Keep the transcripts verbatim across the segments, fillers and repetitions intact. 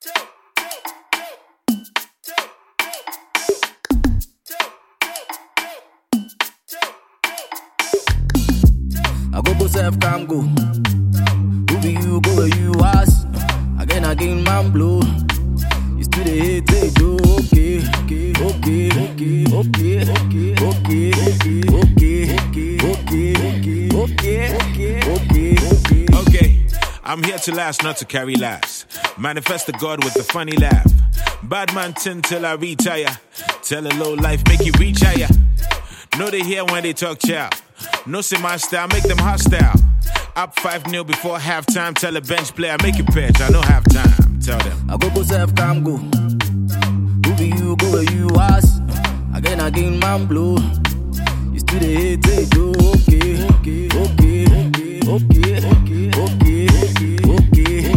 I go go self come go. Who be you go where you ask? Again again man blow. You still the hate they do. Okay, okay, okay, okay, okay, okay, okay, okay, okay, okay, okay, okay, okay. Okay, I'm here to last, not to carry last. Manifest the God with a funny laugh. Bad man tin till I retire. Tell a low life make you reach higher. Know they hear when they talk chow. No say my style, make them hostile. Up five nil before halftime. Tell a bench player, make it pitch. I know halftime. Tell them. I go go self come go. Who be you go where you ask? Again again man blow. You still the hate they do. Okay, okay, okay, okay, okay, okay, okay, okay,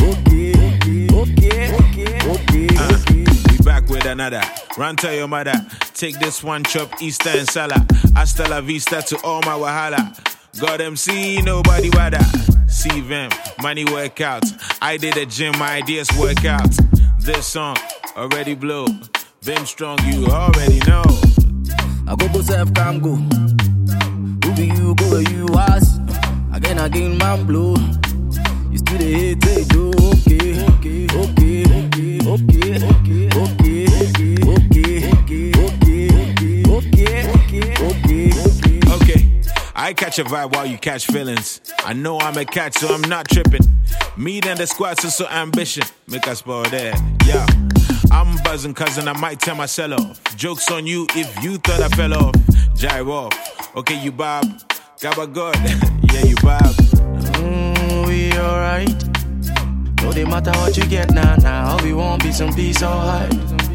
okay, okay, okay, okay. We back with another. Run tell your mother. Take this one, chop Easter and Salah. Hasta la vista to all my wahala. God M C, nobody bother. See them, money work out. I did a gym, my ideas work out. This song already blow. Vim strong, you already know. I go go self come go. Who be you go where you ask? Again again man blow. You still the hate they do. Okay, okay, okay, okay, okay, okay, okay, okay, okay, okay, okay, okay, okay. Okay, I catch a vibe while you catch feelings. I know I'm a catch, so I'm not tripping. Me and the squad, so so ambition. Make us spoil there, yeah. I'm buzzing, cousin, I might tell myself off. Joke's on you if you thought I fell off. Gyro off. Okay, you bob. Gabba God. Yeah, you bob. Mm, we alright. No, they matter what you get now, now. All we want be some peace, alright.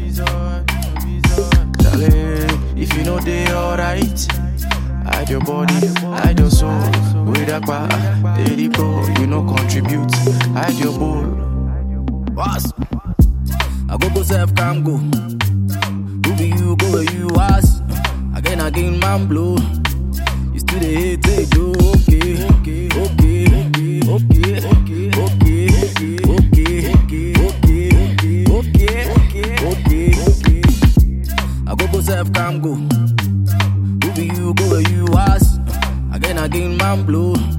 Charlie, if you know they alright. Hide your body, hide your soul. With a bar, daily pro, you know contribute. Hide your bowl. Boss. I go go self come go. Who be you go where you ask? Again again man blow. You still the hate they do. Okay, okay, okay, okay, okay, okay, okay, okay, okay, okay, okay, okay, okay. I go go self come go. Who be you go where you ask? Again again man blow.